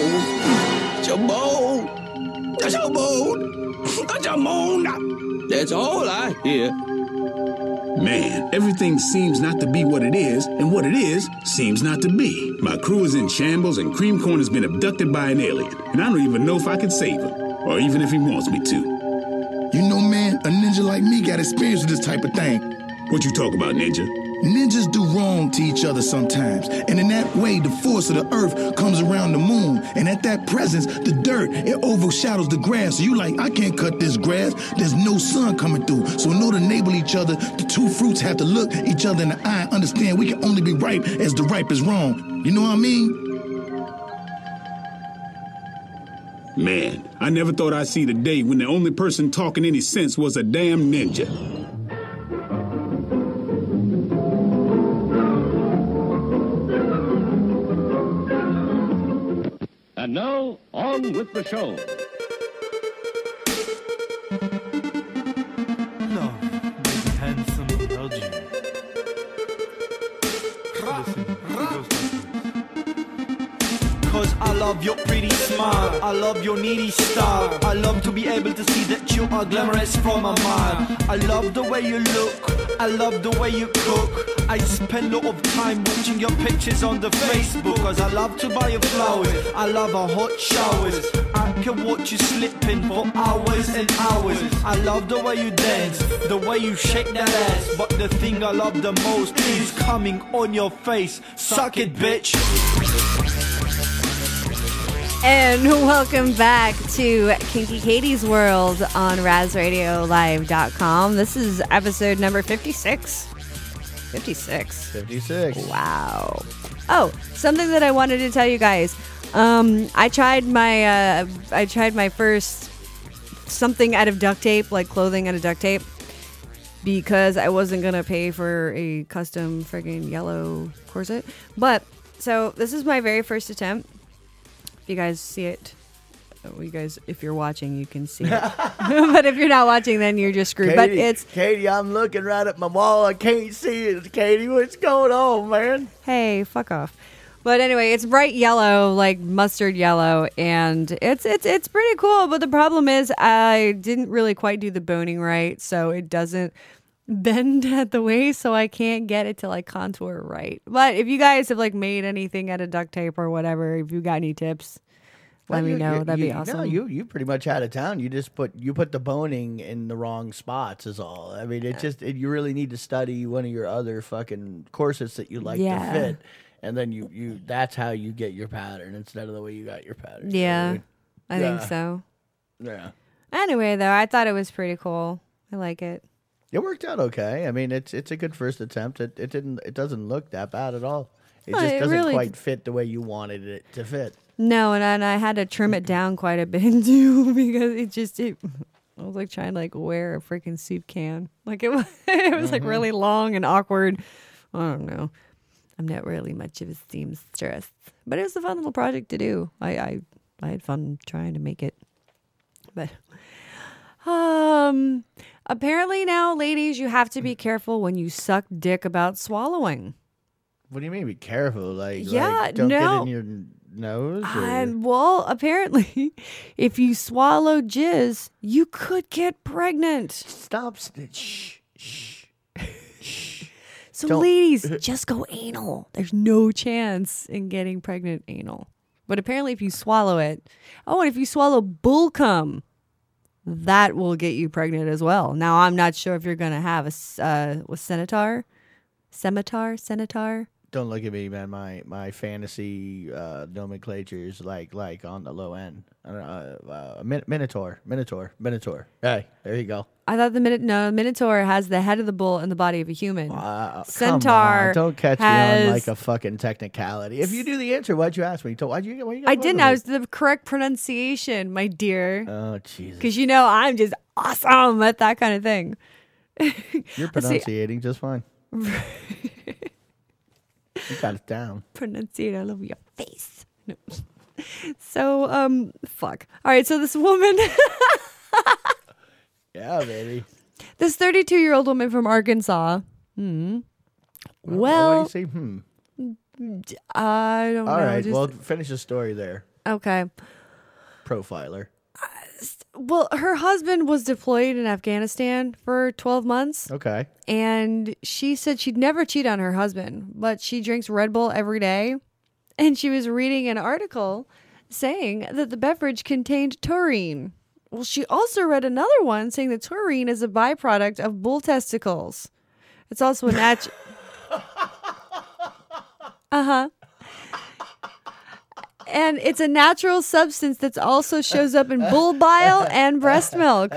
Jamon. That's all I hear. Man, everything seems not to be what it is, and what it is seems not to be. My crew is in shambles, and Cream Corn has been abducted by an alien, and I don't even know if I can save him, or even if he wants me to. You know, man, a ninja like me got experience with this type of thing. What you talk about, Ninja? Ninjas do wrong to each other sometimes, and in that way, the force of the earth comes around the moon, and at that presence, the dirt, it overshadows the grass. So you like, I can't cut this grass. There's no sun coming through. So in order to enable each other, the two fruits have to look each other in the eye and understand we can only be right as the ripe is wrong. You know what I mean? Man, I never thought I'd see the day when the only person talking any sense was a damn ninja. with the show. Hello, big handsome Belgian. Cause I love your pretty smile, I love your needy style, I love to be able to see that you are glamorous from a mile. I love the way you look, I love the way you cook. I spend a lot of time watching your pictures on the Facebook. Cause I love to buy you flowers, I love our hot showers. I can watch you slipping for hours and hours. I love the way you dance, the way you shake that ass. But the thing I love the most is coming on your face. Suck it, bitch. And welcome back to Kinky Katie's World on RazRadioLive.com. This is episode number 56. 56. Wow. Oh, something that I wanted to tell you guys. I tried my first something out of duct tape, like clothing out of duct tape, because I wasn't gonna pay for a custom friggin' yellow corset. But so this is my very first attempt. If you guys see it, you guys, if you're watching, you can see it. But if you're not watching, then you're just screwed. Katie, but it's Katie, I'm looking right at my wall. I can't see it. Katie, what's going on, man? Hey, fuck off. But anyway, it's bright yellow, like mustard yellow, and it's pretty cool. But the problem is, I didn't really quite do the boning right, so it doesn't bend at the waist, so I can't get it to like contour right. But if you guys have like made anything out of duct tape or whatever, if you got any tips, let me know. That'd be awesome. No, you pretty much out of town. You just put the boning in the wrong spots is all. I mean, you really need to study one of your other fucking corsets that you like to fit, and then you that's how you get your pattern instead of the way you got your pattern. Yeah, I think so. Yeah. Anyway, though, I thought it was pretty cool. I like it. It worked out okay. I mean, it's a good first attempt. It doesn't look that bad at all. It just doesn't really quite fit the way you wanted it to fit. No, and I had to trim it down quite a bit too, because I was like trying to like wear a freaking soup can. Like it was like really long and awkward. I don't know. I'm not really much of a seamstress, but it was a fun little project to do. I had fun trying to make it. But apparently now, ladies, you have to be careful when you suck dick about swallowing. What do you mean be careful? Like, no. don't get in your nose? Well, apparently, if you swallow jizz, you could get pregnant. Stop. Shh. So, ladies, just go anal. There's no chance in getting pregnant anal. But apparently, if you swallow it, and if you swallow bull cum, that will get you pregnant as well. Now, I'm not sure if you're going to have a scimitar. Don't look at me, man. My fantasy nomenclature is like on the low end. Minotaur. Hey, there you go. I thought Minotaur has the head of the bull and the body of a human. Centaur. Don't catch me on like a fucking technicality. If you knew the answer, why'd you ask me? I didn't. I was the correct pronunciation, my dear. Oh, Jesus. Because I'm just awesome at that kind of thing. You're pronunciating just fine. You got it down. Pronunciate all over your face. No. So, fuck. All right, so this woman. Yeah, baby. This 32-year-old woman from Arkansas. Well, what do you say? I don't know. All right, well, finish the story there. Okay. Profiler. Well, her husband was deployed in Afghanistan for 12 months. Okay. And she said she'd never cheat on her husband, but she drinks Red Bull every day. And she was reading an article saying that the beverage contained taurine. Well, she also read another one saying that taurine is a byproduct of bull testicles. It's also a natural... And it's a natural substance that also shows up in bull bile and breast milk.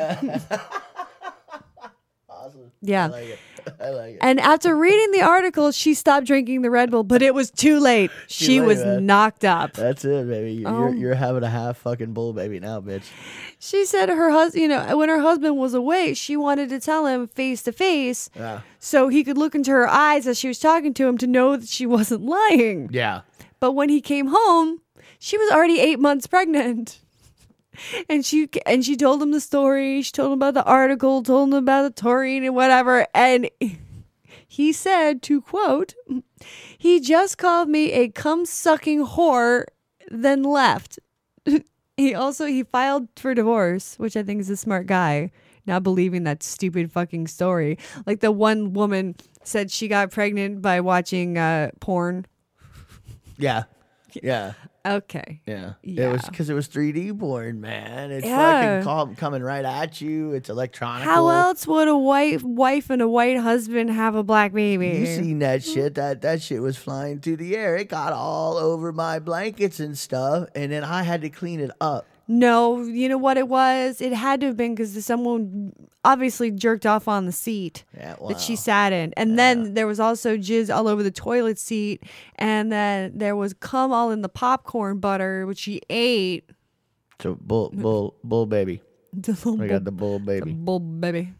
Awesome. Yeah. I like it. And after reading the article, she stopped drinking the Red Bull, but it was too late. She was knocked up. That's it, baby. You're having a half fucking bull baby now, bitch. She said her husband, when her husband was away, she wanted to tell him face to face so he could look into her eyes as she was talking to him to know that she wasn't lying. Yeah. But when he came home, she was already 8 months pregnant. And she told him the story. She told him about the article, told him about the taurine and whatever. And he said, to quote, "He just called me a cum-sucking whore, then left." He filed for divorce, which I think is a smart guy, not believing that stupid fucking story. Like the one woman said she got pregnant by watching porn. Yeah. Yeah. Okay. Yeah. Yeah. It was because it was 3D porn, man. It's Yeah. fucking coming right at you. It's electronic. How else would a wife and a white husband have a black baby? You seen that shit? That shit was flying through the air. It got all over my blankets and stuff, and then I had to clean it up. No, you know what it was? It had to have been because someone obviously jerked off on the seat that she sat in. And then there was also jizz all over the toilet seat. And then there was cum all in the popcorn butter, which she ate. So bull baby. I got the bull baby. Bull baby.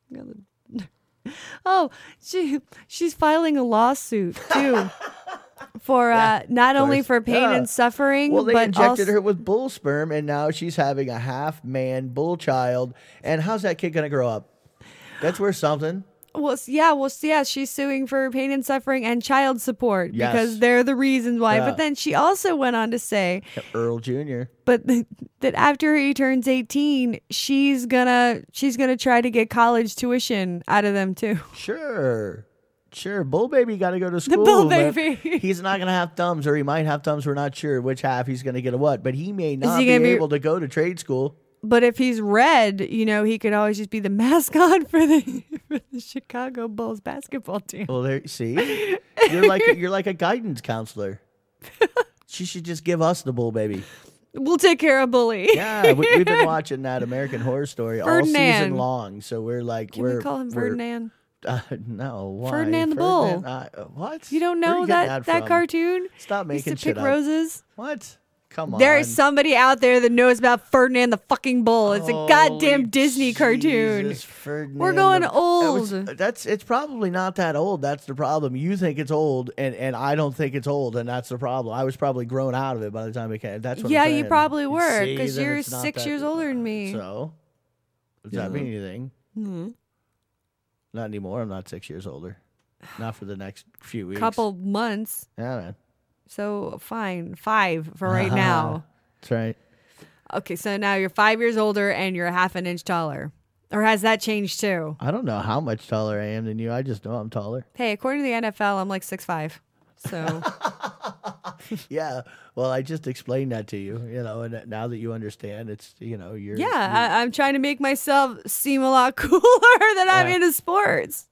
Oh, she's filing a lawsuit too. For not only for pain and suffering, well, they but injected also her with bull sperm, and now she's having a half man bull child. And how's that kid gonna grow up? That's worth something. Yeah, she's suing for pain and suffering and child support because they're the reasons why. Yeah. But then she also went on to say, Earl Jr. but that after he turns 18, she's gonna try to get college tuition out of them too. Sure, bull baby got to go to school. The bull baby. He's not going to have thumbs, or he might have thumbs. We're not sure which half he's going to get a what, but he may not be able to go to trade school. But if he's red, he could always just be the mascot for the Chicago Bulls basketball team. Well, there, see, you're like a guidance counselor. She should just give us the bull baby. We'll take care of Bully. Yeah, we've been watching that American Horror Story all season long, so we're like, Can we call him Ferdinand? No, why? Ferdinand the Bull. What? You don't know that cartoon? Stop making used to shit pick up. roses. What? Come on. There is somebody out there that knows about Ferdinand the fucking Bull. It's a goddamn Disney cartoon. We're going old. It's probably not that old. That's the problem. You think it's old, and I don't think it's old, and that's the problem. I was probably grown out of it by the time it came. That's what I'm saying. You probably were See, because then you're it's not 6 that- years older than me. So, does that mean anything? Mm-hmm. Not anymore. I'm not 6 years older. Not for the next few weeks. Couple months. Yeah, man. So fine, 5 for right now. That's right. Okay, so now you're 5 years older and you're half an inch taller. Or has that changed too? I don't know how much taller I am than you. I just know I'm taller. Hey, according to the NFL, I'm like 6'5". So yeah. Well, I just explained that to you, and now that you understand, it's, you're. yeah, I'm trying to make myself seem a lot cooler that I'm into sports.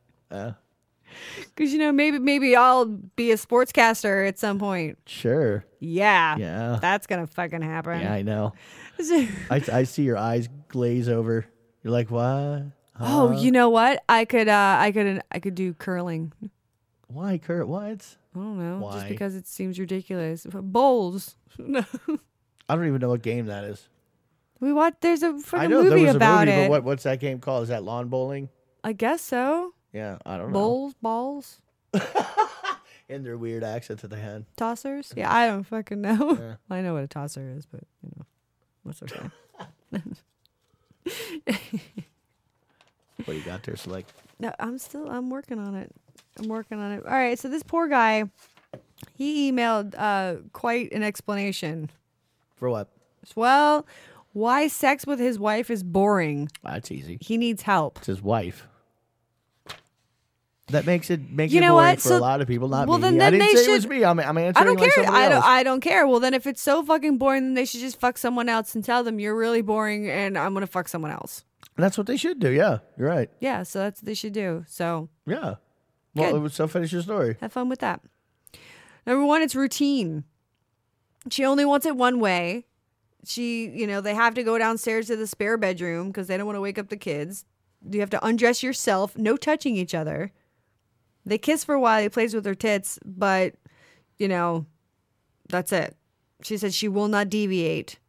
Because, maybe I'll be a sportscaster at some point. Sure. Yeah. That's going to fucking happen. Yeah, I know. I see your eyes glaze over. You're like, what? Oh, you know what? I could do curling. Why what? I don't know. Why? Just because it seems ridiculous. Bowls. I don't even know what game that is. There's a fucking I know movie there was about a movie, it. but what's that game called? Is that lawn bowling? I guess so. Yeah, I don't know. Balls. And their weird accents that they had. Tossers? Yeah, I don't fucking know. Yeah. I know what a tosser is, but what's okay. What do you got there, Select? No, I'm working on it. All right, so this poor guy, he emailed quite an explanation. For what? Well, why sex with his wife is boring. That's easy. He needs help. It's his wife. That makes it boring for a lot of people, not me. Then I didn't they say should, it was me. I'm answering I don't like care. somebody else. I don't care. Well, then if it's so fucking boring, then they should just fuck someone else and tell them you're really boring and I'm going to fuck someone else. That's what they should do. Yeah, you're right. Yeah, so that's what they should do. So yeah. Well, so finish your story. Have fun with that. Number 1, it's routine. She only wants it one way. They have to go downstairs to the spare bedroom because they don't want to wake up the kids. You have to undress yourself. No touching each other. They kiss for a while. He plays with her tits, but, that's it. She said she will not deviate.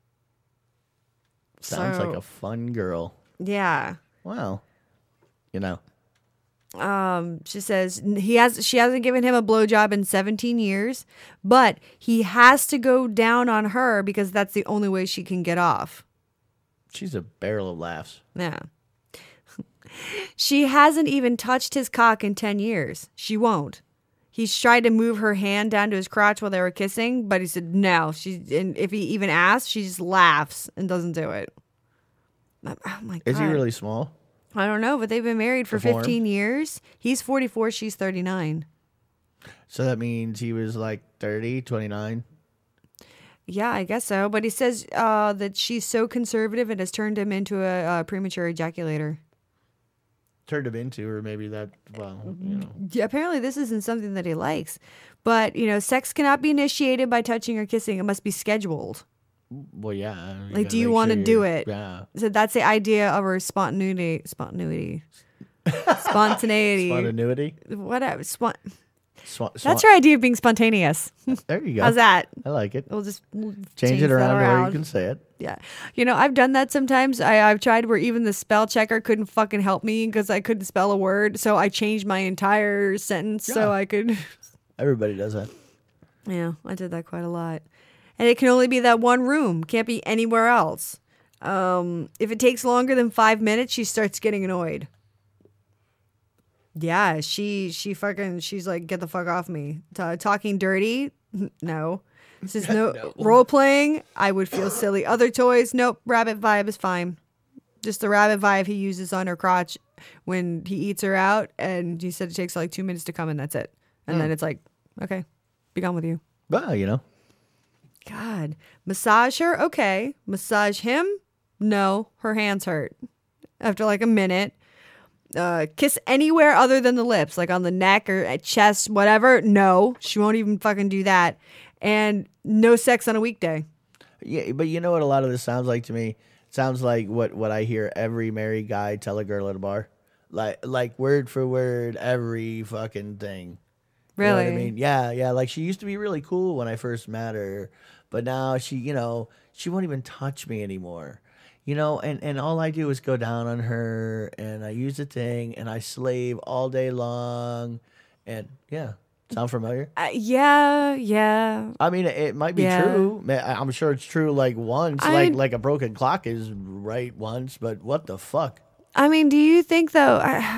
Sounds like a fun girl. Yeah. Well, She says she hasn't given him a blowjob in 17 years, but he has to go down on her because that's the only way she can get off. She's a barrel of laughs. Yeah. She hasn't even touched his cock in 10 years. She won't. He's tried to move her hand down to his crotch while they were kissing, but he said no. And if he even asks, she just laughs and doesn't do it. Oh my God. Is he really small? I don't know, but they've been married for 15 years. He's 44, she's 39. So that means he was like 30, 29? Yeah, I guess so. But he says that she's so conservative it has turned him into a premature ejaculator. Turned him into, or maybe that, well, you know. Yeah, apparently this isn't something that he likes. But, sex cannot be initiated by touching or kissing. It must be scheduled. Well, yeah. Like, do you want to do it? Yeah. So that's the idea of our spontaneity. Spontaneity. Spontaneity? Whatever. That's That's her idea of being spontaneous. There you go. How's that? I like it. We'll change it around where you can say it. Yeah. I've done that sometimes. I've tried where even the spell checker couldn't fucking help me because I couldn't spell a word. So I changed my entire sentence so I could. Everybody does that. Yeah, I did that quite a lot. And it can only be that one room. Can't be anywhere else. If it takes longer than 5 minutes, she starts getting annoyed. Yeah, she's like, get the fuck off me. Talking dirty? No. Says no. Role playing? I would feel silly. Other toys? Nope. Rabbit vibe is fine. Just the rabbit vibe he uses on her crotch when he eats her out. And he said it takes like 2 minutes to come and that's it. And then it's like, okay, be gone with you. Well, God. Massage her? Okay. Massage him? No. Her hands hurt. After like a minute. Kiss anywhere other than the lips, like on the neck or at chest, whatever. No. She won't even fucking do that. And no sex on a weekday. Yeah, but you know what a lot of this sounds like to me? It sounds like what I hear every married guy tell a girl at a bar. Like word for word, every fucking thing. Really? You know what I mean? Yeah. Like she used to be really cool when I first met her, but now she won't even touch me anymore. And all I do is go down on her and I use the thing and I slave all day long. And yeah. Sound familiar? Yeah. I mean, it might be true. I'm sure it's true like once. Like a broken clock is right once, but what the fuck? I mean, do you think though?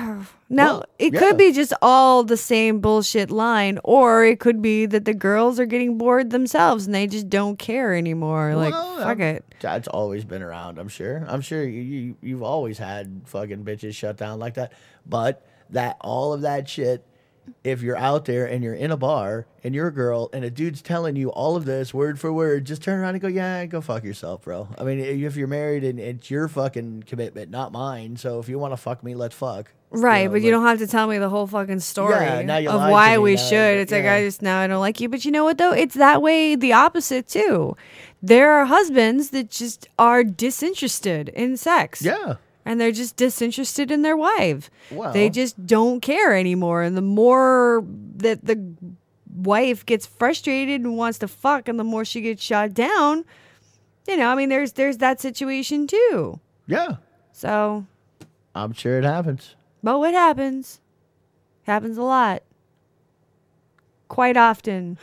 It could be just all the same bullshit line, or it could be that the girls are getting bored themselves and they just don't care anymore. Fuck it. That's always been around. I'm sure. You've always had fucking bitches shut down like that. But all of that shit. If you're out there and you're in a bar and you're a girl and a dude's telling you all of this word for word, just turn around and go, yeah, go fuck yourself, bro. I mean, if you're married and it's your fucking commitment, not mine. So if you want to fuck me, let's fuck. Right, but you don't have to tell me the whole fucking story of why we should. It's like, I don't like you. But you know what, though? It's that way the opposite, too. There are husbands that just are disinterested in sex. Yeah. And they're just disinterested in their wife. Well, they just don't care anymore. And the more that the wife gets frustrated and wants to fuck, and the more she gets shot down, there's that situation too. Yeah. So. I'm sure it happens. But what happens? Happens a lot. Quite often.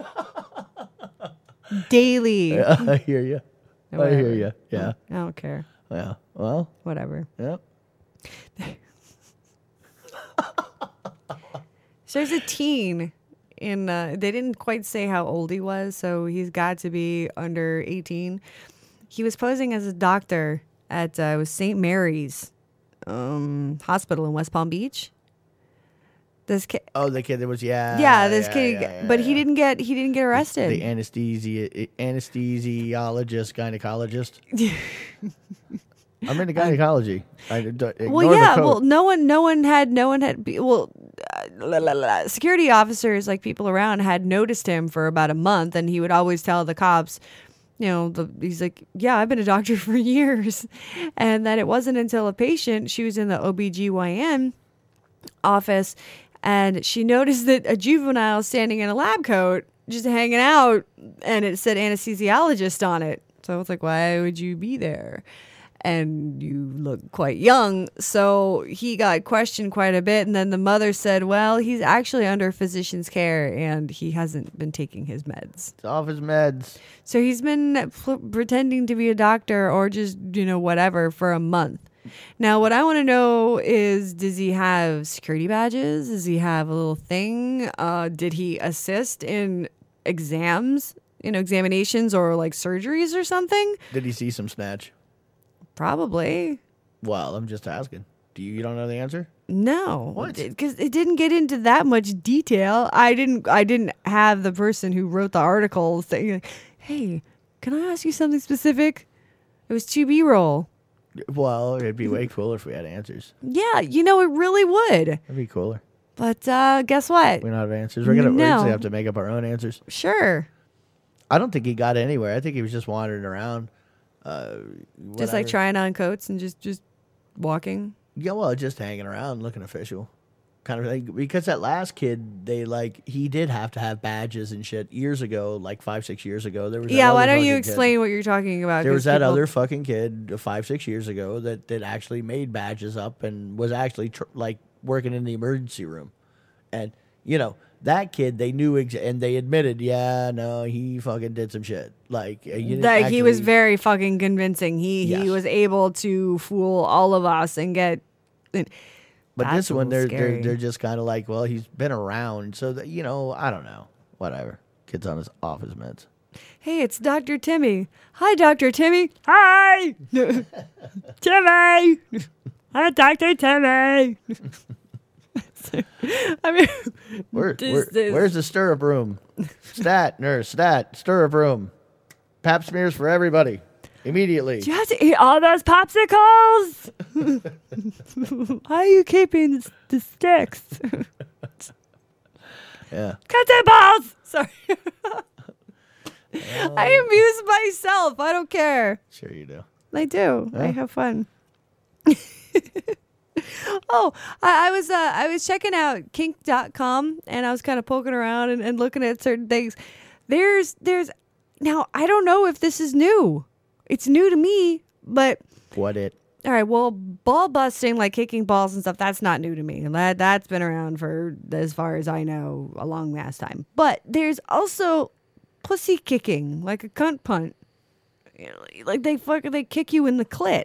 Daily. Yeah, I hear you. Whatever. I hear you. Yeah. I don't care. Yeah. Well. Whatever. Yep. So there's a teen in. They didn't quite say how old he was, so he's got to be under 18. He was posing as a doctor at St. Mary's Hospital in West Palm Beach. This kid. Oh, the kid that was this kid, but he didn't get arrested. The anesthesiologist, gynecologist. I'm into gynecology. No one had. Security officers, like people around, had noticed him for about a month, and he would always tell the cops, he's like, yeah, I've been a doctor for years, and that it wasn't until a patient, she was in the OBGYN office, and she noticed that a juvenile standing in a lab coat, just hanging out, and it said anesthesiologist on it. So I was like, why would you be there? and you look quite young. So he got questioned quite a bit. And then the mother said, well, he's actually under physician's care and he hasn't been taking his meds. It's off his meds. So he's been pretending to be a doctor or just, whatever for a month. Now, what I want to know is, does he have security badges? Does he have a little thing? Did he assist in exams, examinations or like surgeries or something? Did he see some snatch? Probably. Well, I'm just asking. You don't know the answer? No. What? Because it didn't get into that much detail. I didn't have the person who wrote the article saying, hey, can I ask you something specific? It was 2B-roll. Well, it'd be way cooler if we had answers. Yeah, it really would. It'd be cooler. But guess what? We don't have answers. We're gonna have to make up our own answers. Sure. I don't think he got anywhere. I think he was just wandering around. Just like trying on coats and just walking. Yeah, well, just hanging around, looking official, kind of thing. Because that last kid, he did have to have badges and shit years ago, like 5-6 years ago. There was why don't you explain what you're talking about? There was that other fucking kid 5-6 years ago that actually made badges up and was actually working in the emergency room, and that kid, they knew and they admitted, he fucking did some shit. He was very fucking convincing. He was able to fool all of us and get. But this one, they're just kind of like, well, he's been around, so that I don't know, whatever. Kid's off his meds. Hey, it's Dr. Timmy. Hi, Dr. Timmy. Hi, Timmy. Hi, Dr. Timmy. I mean, where's the stirrup room? Nurse, stirrup room. Pap smears for everybody. Immediately. Do you have to eat all those popsicles? Why are you keeping the sticks? Yeah. Cut their balls! Sorry. I amuse myself. I don't care. Sure you do. I do. Yeah. I have fun. Oh, I was checking out kink.com and I was kind of poking around and looking at certain things. There's now, I don't know if this is new. It's new to me, but all right, well, ball busting, like kicking balls and stuff, that's not new to me. That's been around for, as far as I know, a long ass time. But there's also pussy kicking, like a cunt punt. Like they kick you in the clit.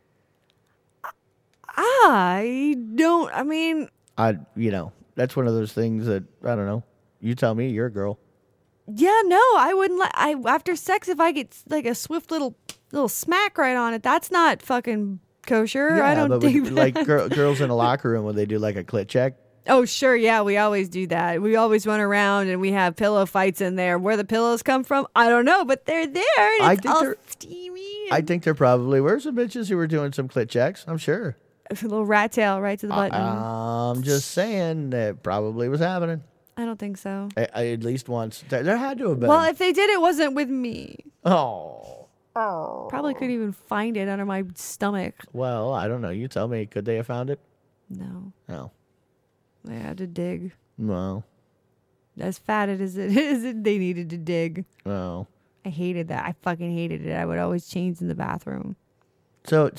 That's one of those things that, I don't know. You tell me, you're a girl. Yeah, no, I wouldn't after sex, if I get like a swift little smack right on it, that's not fucking kosher. Yeah, I don't think that. Like girls in a locker room when they do like a clit check. Oh, sure. Yeah, we always do that. We always run around and we have pillow fights in there. Where the pillows come from, I don't know, but they're there. And it's all steamy. I think there probably were some bitches who were doing some clit checks. I'm sure. A little rat tail right to the button. I'm just saying that probably was happening. I don't think so. At least once. There had to have been. Well, if they did, it wasn't with me. Oh. Probably couldn't even find it under my stomach. Well, I don't know. You tell me. Could they have found it? No. No. They had to dig. No. As fat as it is, they needed to dig. No. I hated that. I fucking hated it. I would always change in the bathroom. So,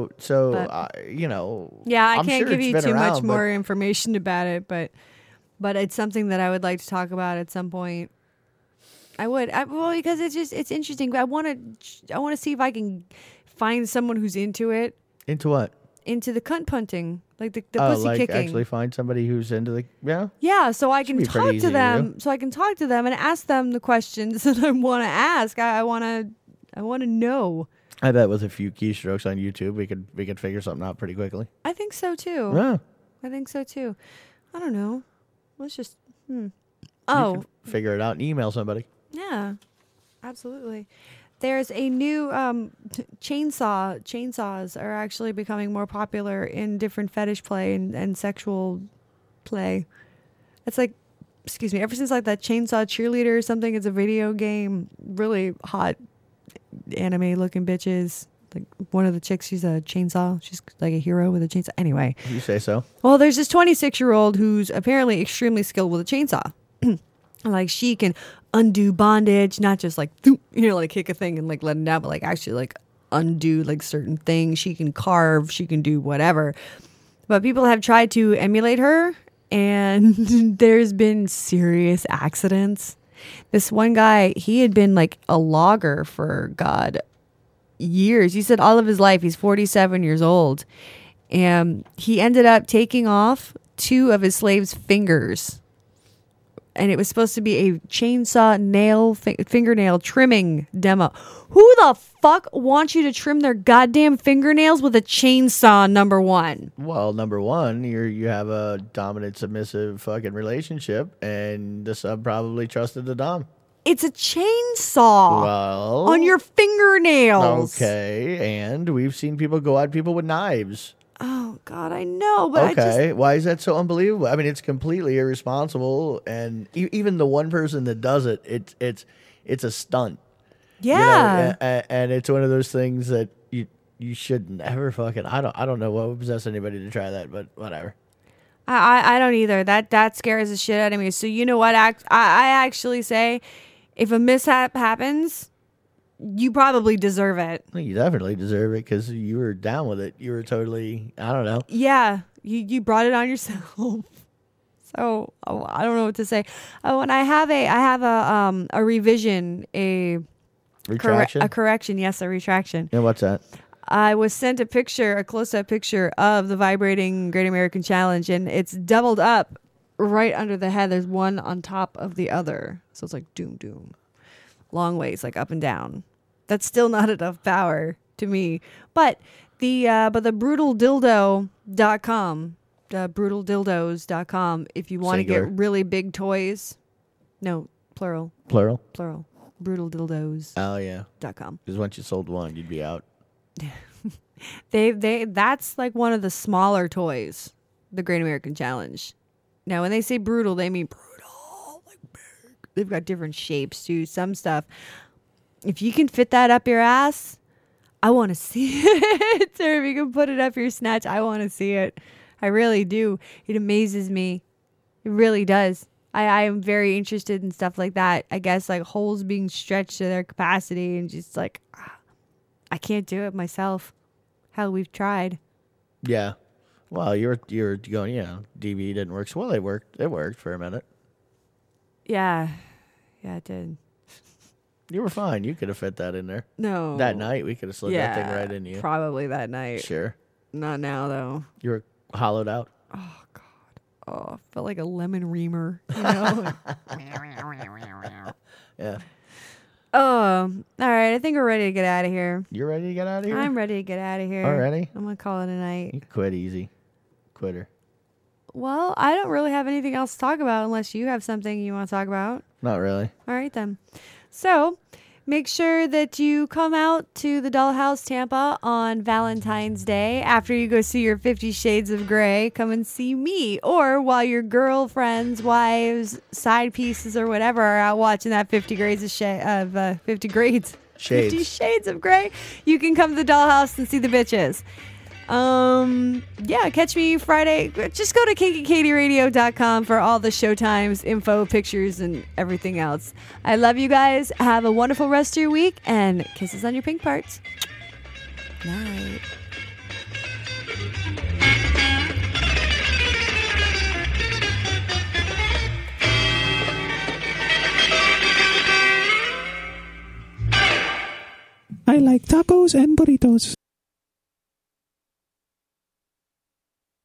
Yeah, I I'm can't sure give it's you been too around, much more information about it, but it's something that I would like to talk about at some point. Because it's interesting. I want to see if I can find someone who's into it. Into what? Into the cunt punting, like the pussy kicking. Actually find somebody who's into the Yeah, so I can talk to them. So I can talk to them and ask them the questions that I want to ask. I want to know. I bet with a few keystrokes on YouTube, we could figure something out pretty quickly. I think so too. Yeah. I think so too. I don't know. Let's just. You can figure it out and email somebody. Yeah, absolutely. There's a new chainsaws are actually becoming more popular in different fetish play and sexual play. It's like, excuse me, ever since like that Chainsaw Cheerleader or something, it's a video game, really hot anime looking bitches. Like one of the chicks, she's a chainsaw. She's like a hero with a chainsaw. Anyway. You say so. Well, there's this 26-year-old who's apparently extremely skilled with a chainsaw. Like she can undo bondage, not just like, like kick a thing and like let it down, but like actually like undo like certain things. She can carve, she can do whatever. But people have tried to emulate her, and there's been serious accidents. This one guy, he had been like a logger for years. He said all of his life. He's 47 years old. And he ended up taking off 2 of his slaves' fingers. And it was supposed to be a chainsaw fingernail trimming demo. Who the fuck wants you to trim their goddamn fingernails with a chainsaw, number one? Well, number one, you have a dominant, submissive fucking relationship, and the sub probably trusted the dom. It's a chainsaw on your fingernails. Okay, and we've seen people go at people with knives. Oh, God, I know, but why is that so unbelievable? I mean, it's completely irresponsible, and even the one person that does it, it's a stunt. Yeah, you know, and it's one of those things that you should never fucking. I don't know what would possess anybody to try that, but whatever. I don't either. That scares the shit out of me. So you know what? I actually say, if a mishap happens, you probably deserve it. Well, you definitely deserve it because you were down with it. You were totally, I don't know. Yeah, you brought it on yourself. So I don't know what to say. Oh, and I have a revision, a retraction, a correction. Yes, a retraction. Yeah, what's that? I was sent a close-up picture of the vibrating Great American Challenge, and it's doubled up right under the head. There's one on top of the other, so it's like doom doom, long ways, like up and down. That's still not enough power to me. But the brutaldildo.com, brutaldildos.com, if you want to get really big toys. No, plural. Brutaldildos. Oh yeah. .com. Because once you sold one, you'd be out. That's like one of the smaller toys, the Great American Challenge. Now, when they say brutal, they mean brutal, like big. They've got different shapes too. Some stuff. If you can fit that up your ass, I want to see it. Or if you can put it up your snatch, I want to see it. I really do. It amazes me. It really does. I am very interested in stuff like that. I guess like holes being stretched to their capacity and just like, I can't do it myself. Hell, we've tried. Yeah. Well, you're going, DV didn't work. So, well, it worked. It worked for a minute. Yeah. Yeah, it did. You were fine. You could have fit that in there. No. That night, we could have slid that thing right into you. Probably that night. Sure. Not now, though. You were hollowed out. Oh, God. Oh, I felt like a lemon reamer, you know? Yeah. Oh, all right. I think we're ready to get out of here. You're ready to get out of here? I'm ready to get out of here. Already? I'm going to call it a night. You quit easy. Quitter. Well, I don't really have anything else to talk about unless you have something you want to talk about. Not really. All right, then. So, make sure that you come out to the Dollhouse Tampa on Valentine's Day. After you go see your 50 Shades of Grey, come and see me. Or while your girlfriends, wives, side pieces, or whatever are out watching that 50 Shades of Grey, you can come to the Dollhouse and see the bitches. Yeah, catch me Friday. Just go to KinkyKatieRadio.com for all the showtimes, info, pictures, and everything else. I love you guys. Have a wonderful rest of your week, and kisses on your pink parts. Night. I like tacos and burritos.